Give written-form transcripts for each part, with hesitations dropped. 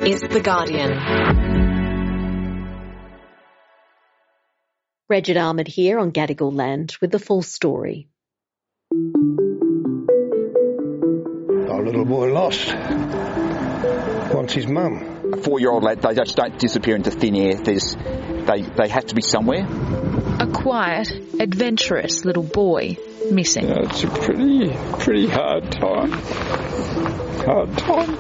is The Guardian. Regid Ahmed here on Gadigal Land with the full story. Our little boy lost. Wants his mum. A 4-year-old lad, they just don't disappear into thin air. They have to be somewhere. A quiet, adventurous little boy missing. Yeah, it's a pretty hard time. Hard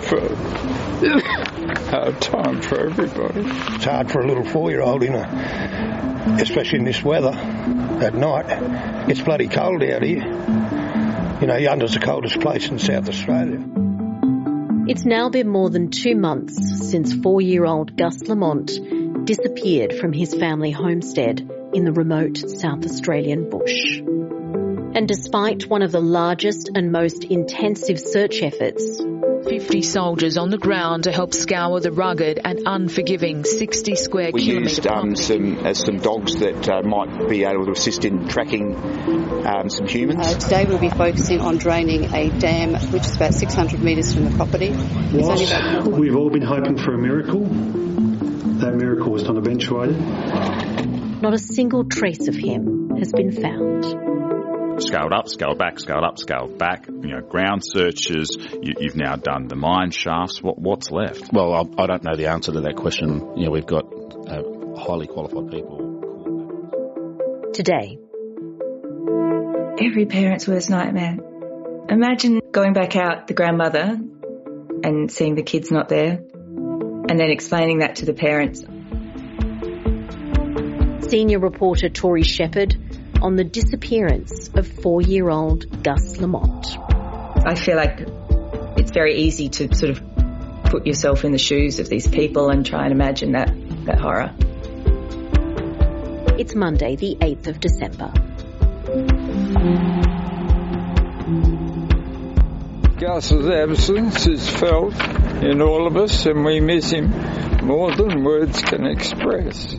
time for everybody. It's hard for a little 4-year-old, especially in this weather at night. It's bloody cold out here. Yunda's the coldest place in South Australia. It's now been more than 2 months since 4-year-old Gus Lamont disappeared from his family homestead in the remote South Australian bush. And despite one of the largest and most intensive search efforts, 50 soldiers on the ground to help scour the rugged and unforgiving 60 square kilometre. We used some dogs that might be able to assist in tracking some humans. Today we'll be focusing on draining a dam which is about 600 metres from the property. We've all been hoping for a miracle. That miracle was not eventuated. Not a single trace of him has been found. Scaled up, scaled back, scaled up, scaled back. Ground searches. You've now done the mine shafts. What's left? Well, I don't know the answer to that question. We've got highly qualified people. Today, every parent's worst nightmare. Imagine going back out, the grandmother, and seeing the kids not there, and then explaining that to the parents. Senior reporter Tori Shepherd on the disappearance of 4-year-old Gus Lamont. I feel like it's very easy to sort of put yourself in the shoes of these people and try and imagine that horror. It's Monday, the 8th of December. Gus's absence is felt in all of us, and we miss him more than words can express.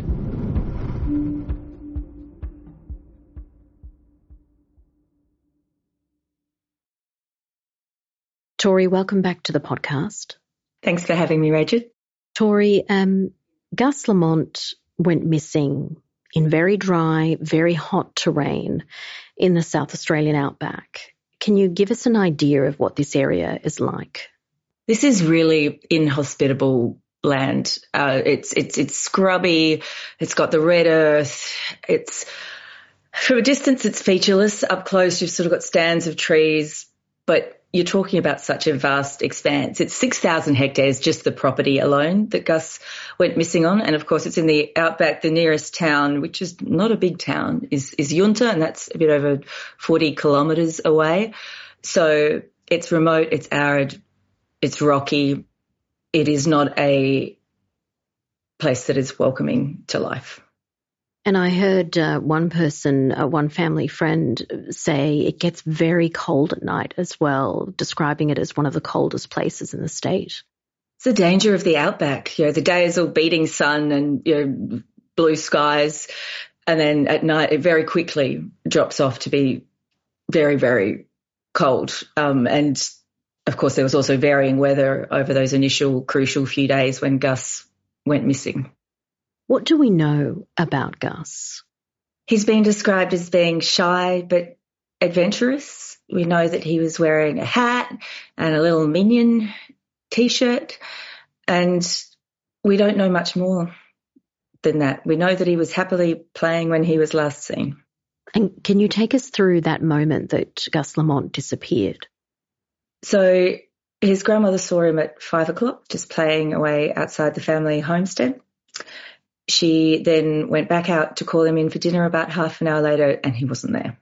Tori, welcome back to the podcast. Thanks for having me, Regid. Tori, Gus Lamont went missing in very dry, very hot terrain in the South Australian outback. Can you give us an idea of what this area is like? This is really inhospitable land. It's scrubby. It's got the red earth. From a distance, it's featureless. Up close, you've sort of got stands of trees, but you're talking about such a vast expanse. It's 6,000 hectares, just the property alone that Gus went missing on. And, of course, it's in the outback. The nearest town, which is not a big town, is Yunta, and that's a bit over 40 kilometres away. So it's remote, it's arid, it's rocky. It is not a place that is welcoming to life. And I heard one family friend say it gets very cold at night as well, describing it as one of the coldest places in the state. It's the danger of the outback. The day is all beating sun and blue skies, and then at night it very quickly drops off to be very, very cold. And, of course, there was also varying weather over those initial crucial few days when Gus went missing. What do we know about Gus? He's been described as being shy but adventurous. We know that he was wearing a hat and a little Minion T-shirt, and we don't know much more than that. We know that he was happily playing when he was last seen. And can you take us through that moment that Gus Lamont disappeared? So his grandmother saw him at 5 o'clock, just playing away outside the family homestead. She then went back out to call him in for dinner about half an hour later, and he wasn't there.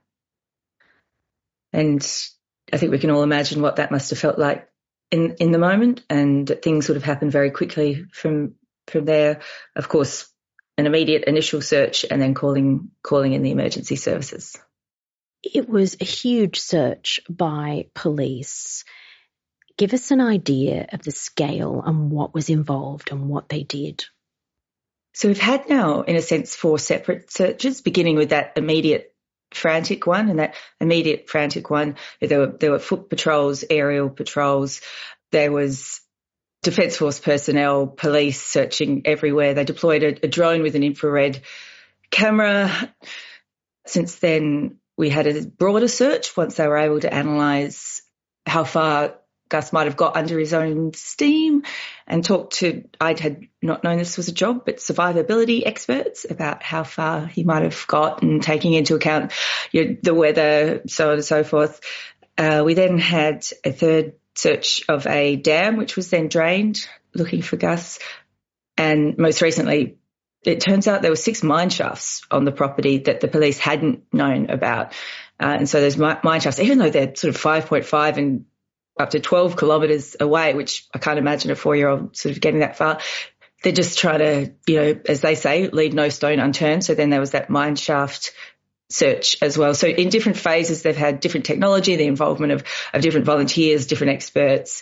And I think we can all imagine what that must have felt like in the moment, and things would have happened very quickly from there. Of course, an immediate initial search and then calling in the emergency services. It was a huge search by police. Give us an idea of the scale and what was involved and what they did. So we've had now, in a sense, 4 separate searches, beginning with that immediate frantic one. And that immediate frantic one, there were foot patrols, aerial patrols. There was Defence Force personnel, police searching everywhere. They deployed a drone with an infrared camera. Since then, we had a broader search once they were able to analyse how far Gus might have got under his own steam and talked to, I had not known this was a job, but survivability experts about how far he might have got and taking into account the weather, so on and so forth. We then had a third search of a dam, which was then drained, looking for Gus. And most recently, it turns out there were 6 mine shafts on the property that the police hadn't known about. And so those mine shafts, even though they're sort of 5.5 and up to 12 kilometres away, which I can't imagine a 4-year-old sort of getting that far, they're just trying to, as they say, leave no stone unturned. So then there was that mine shaft search as well. So in different phases, they've had different technology, the involvement of different volunteers, different experts,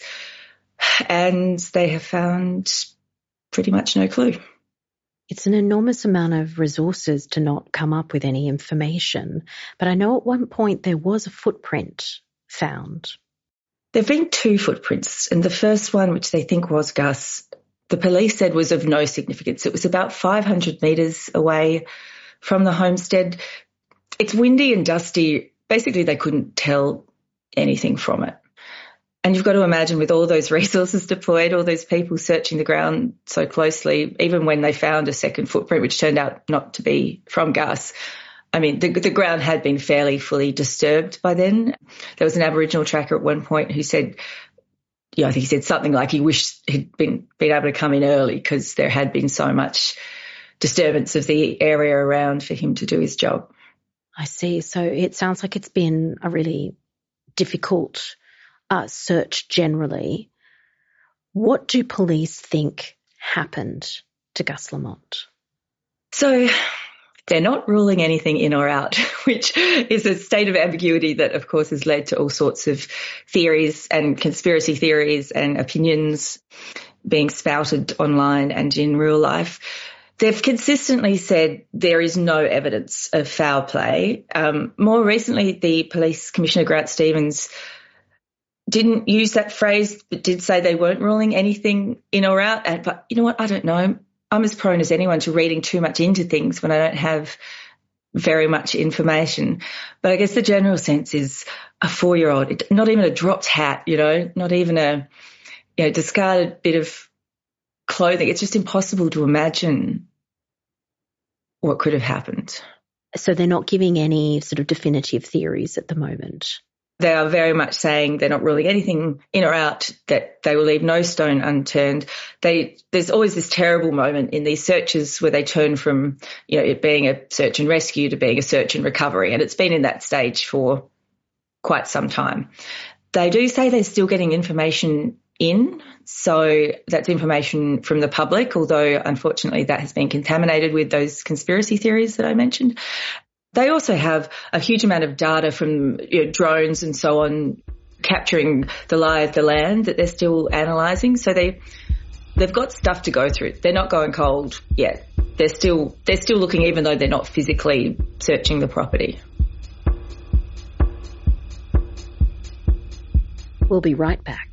and they have found pretty much no clue. It's an enormous amount of resources to not come up with any information. But I know at one point there was a footprint found. There have been 2 footprints, and the first one, which they think was Gus, the police said was of no significance. It was about 500 metres away from the homestead. It's windy and dusty. Basically, they couldn't tell anything from it. And you've got to imagine with all those resources deployed, all those people searching the ground so closely, even when they found a second footprint, which turned out not to be from Gus, I mean, the ground had been fairly fully disturbed by then. There was an Aboriginal tracker at one point who said, I think he said something like he wished he'd been able to come in early because there had been so much disturbance of the area around for him to do his job. I see. So it sounds like it's been a really difficult search generally. What do police think happened to Gus Lamont? So they're not ruling anything in or out, which is a state of ambiguity that, of course, has led to all sorts of theories and conspiracy theories and opinions being spouted online and in real life. They've consistently said there is no evidence of foul play. More recently, the Police Commissioner, Grant Stevens, didn't use that phrase, but did say they weren't ruling anything in or out. But you know what? I don't know. I'm as prone as anyone to reading too much into things when I don't have very much information. But I guess the general sense is a 4-year-old, not even a dropped hat, not even a discarded bit of clothing. It's just impossible to imagine what could have happened. So they're not giving any sort of definitive theories at the moment? They are very much saying they're not ruling anything in or out, that they will leave no stone unturned. There's always this terrible moment in these searches where they turn from, it being a search and rescue to being a search and recovery, and it's been in that stage for quite some time. They do say they're still getting information in, so that's information from the public, although unfortunately that has been contaminated with those conspiracy theories that I mentioned. They also have a huge amount of data from drones and so on, capturing the lie of the land that they're still analysing. So they've got stuff to go through. They're not going cold yet. They're still looking, even though they're not physically searching the property. We'll be right back.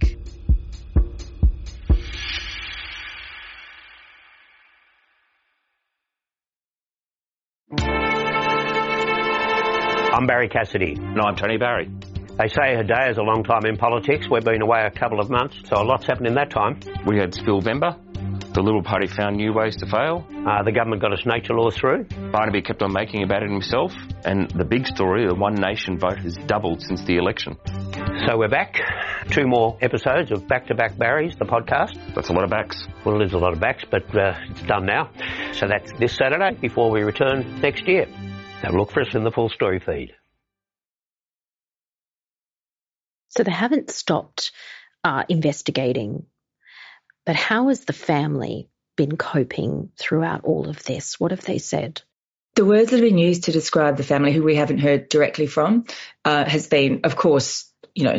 I'm Barry Cassidy. And I'm Tony Barry. They say a day is a long time in politics. We've been away a couple of months, so a lot's happened in that time. We had Spillvember. The Liberal Party found new ways to fail. The government got its nature law through. Barnaby kept on making about it himself. And the big story, the One Nation vote has doubled since the election. So we're back. 2 more episodes of Back to Back Barrys, the podcast. That's a lot of backs. Well, it is a lot of backs, but it's done now. So that's this Saturday before we return next year. Have a look for us in the Full Story feed. So they haven't stopped investigating, but how has the family been coping throughout all of this? What have they said? The words that have been used to describe the family, who we haven't heard directly from, has been, of course,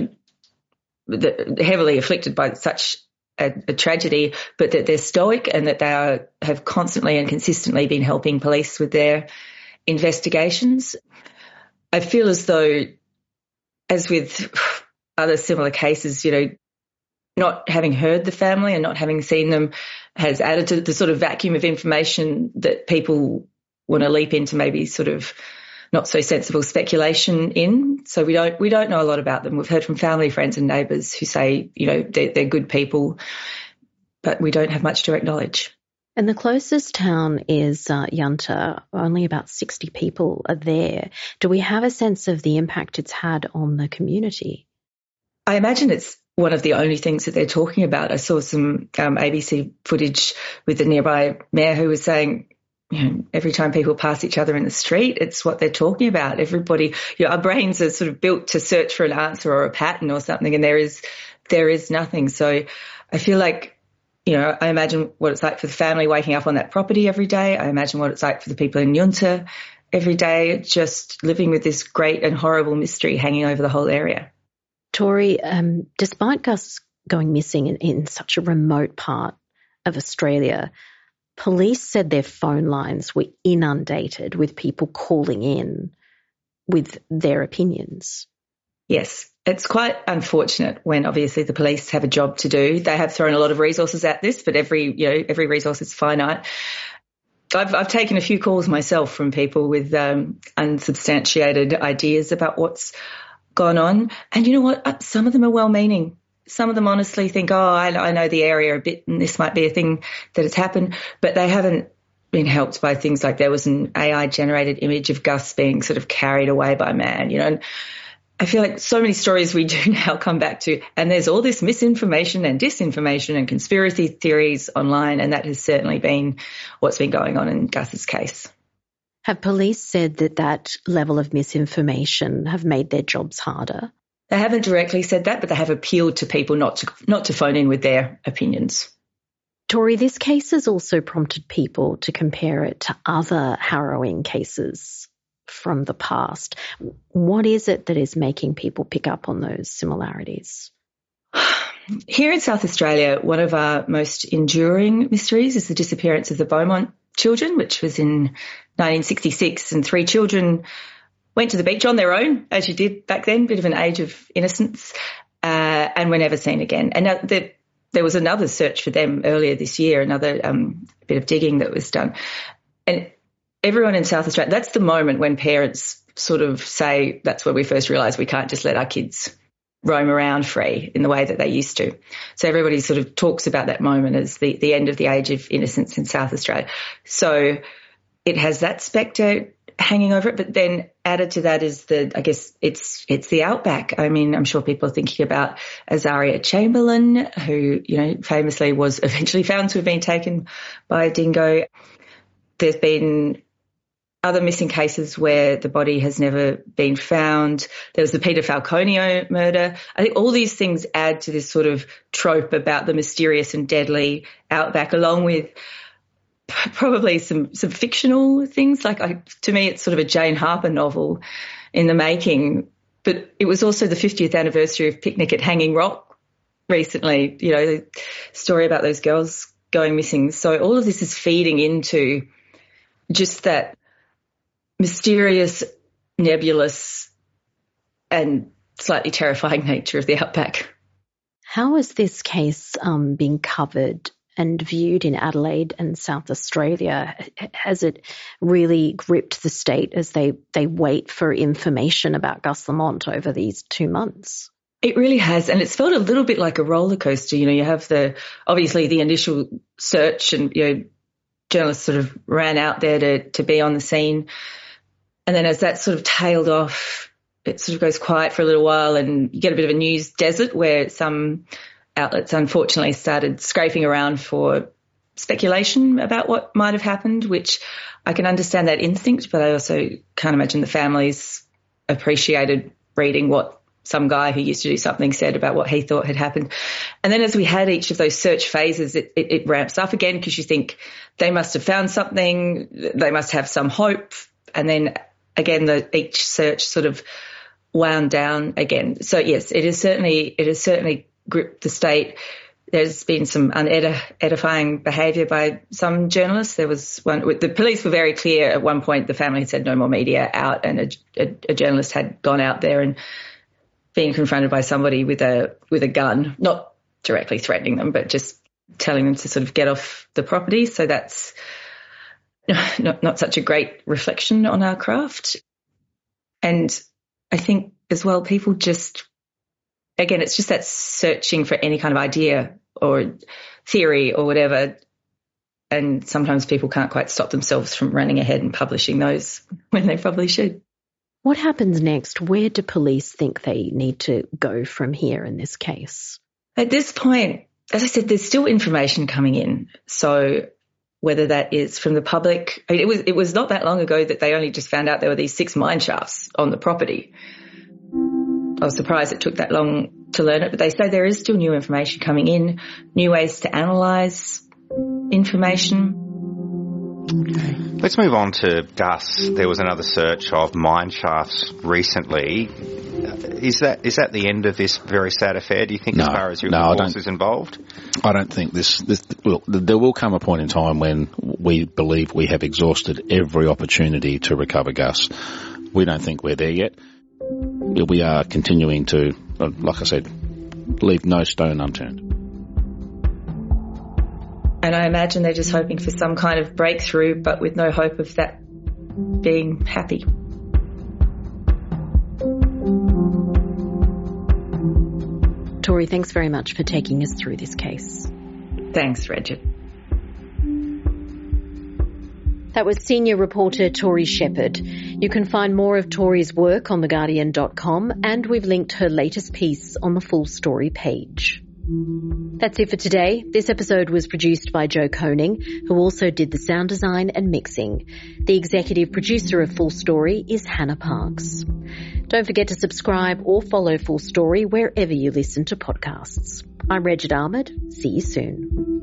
heavily afflicted by such a tragedy, but that they're stoic and that they have constantly and consistently been helping police with their investigations. I feel as though, as with other similar cases, not having heard the family and not having seen them has added to the sort of vacuum of information that people want to leap into maybe sort of not so sensible speculation in. So we don't know a lot about them. We've heard from family, friends and neighbours who say, they're good people, but we don't have much direct knowledge. And the closest town is Yunta. Only about 60 people are there. Do we have a sense of the impact it's had on the community? I imagine it's one of the only things that they're talking about. I saw some ABC footage with the nearby mayor who was saying, every time people pass each other in the street, it's what they're talking about. Everybody, our brains are sort of built to search for an answer or a pattern or something, and there is nothing. So I feel like, I imagine what it's like for the family waking up on that property every day. I imagine what it's like for the people in Yunta every day, just living with this great and horrible mystery hanging over the whole area. Tori, despite Gus going missing in such a remote part of Australia, police said their phone lines were inundated with people calling in with their opinions. Yes, it's quite unfortunate when obviously the police have a job to do. They have thrown a lot of resources at this, but every resource is finite. I've taken a few calls myself from people with unsubstantiated ideas about what's gone on. And you know what? Some of them are well-meaning. Some of them honestly think, I know the area a bit and this might be a thing that has happened, but they haven't been helped by things like there was an AI-generated image of Gus being sort of carried away by man, and I feel like so many stories we do now come back to, and there's all this misinformation and disinformation and conspiracy theories online, and that has certainly been what's been going on in Gus's case. Have police said that level of misinformation have made their jobs harder? They haven't directly said that, but they have appealed to people not to phone in with their opinions. Tori, this case has also prompted people to compare it to other harrowing cases from the past. What is it that is making people pick up on those similarities? Here in South Australia, one of our most enduring mysteries is the disappearance of the Beaumont children, which was in 1966, and 3 children went to the beach on their own, as you did back then, bit of an age of innocence, and were never seen again. And there was another search for them earlier this year, another bit of digging that was done. And everyone in South Australia, that's the moment when parents sort of say, that's where we first realised we can't just let our kids roam around free in the way that they used to. So everybody sort of talks about that moment as the end of the age of innocence in South Australia. So it has that spectre hanging over it, but then added to that is it's the outback. I mean, I'm sure people are thinking about Azaria Chamberlain, who, famously was eventually found to have been taken by a dingo. There's been other missing cases where the body has never been found. There was the Peter Falconio murder. I think all these things add to this sort of trope about the mysterious and deadly outback, along with probably some fictional things. To me, it's sort of a Jane Harper novel in the making. But it was also the 50th anniversary of Picnic at Hanging Rock recently, the story about those girls going missing. So all of this is feeding into just that mysterious, nebulous and slightly terrifying nature of the outback. How is this case being covered and viewed in Adelaide and South Australia? Has it really gripped the state as they wait for information about Gus Lamont over these 2 months? It really has, and it's felt a little bit like a roller coaster. You have obviously the initial search, and journalists sort of ran out there to be on the scene. And then as that sort of tailed off, it sort of goes quiet for a little while, and you get a bit of a news desert where some outlets unfortunately started scraping around for speculation about what might have happened, which I can understand that instinct, but I also can't imagine the families appreciated reading what some guy who used to do something said about what he thought had happened. And then as we had each of those search phases, it ramps up again, because you think they must have found something, they must have some hope. And then again, each search sort of wound down again. So yes, it has certainly gripped the state. There's been some unedifying behaviour by some journalists. There was one, the police were very clear at one point. The family had said no more media out, and a journalist had gone out there and being confronted by somebody with a gun, not directly threatening them, but just telling them to sort of get off the property. So that's not such a great reflection on our craft. And I think as well, people just, again, it's just that searching for any kind of idea or theory or whatever. And sometimes people can't quite stop themselves from running ahead and publishing those when they probably should. What happens next? Where do police think they need to go from here in this case? At this point, as I said, there's still information coming in. So whether that is from the public, I mean, it was not that long ago that they only just found out there were these 6 mine shafts on the property. I was surprised it took that long to learn it, but they say there is still new information coming in, new ways to analyse information. Okay. Let's move on to Gus. There was another search of mine shafts recently. Is that the end of this very sad affair, do you think, as far as your force is involved? I don't think there will come a point in time when we believe we have exhausted every opportunity to recover Gus. We don't think we're there yet. We are continuing to, like I said, leave no stone unturned. And I imagine they're just hoping for some kind of breakthrough, but with no hope of that being happy. Tori, thanks very much for taking us through this case. Thanks, Regid. That was senior reporter Tori Shepherd. You can find more of Tori's work on theguardian.com, and we've linked her latest piece on the full story page. That's it for today. This episode was produced by Joe Koning, who also did the sound design and mixing. The executive producer of Full Story is Hannah Parks. Don't forget to subscribe or follow Full Story wherever you listen to podcasts. I'm Regid Ahmed. See you soon.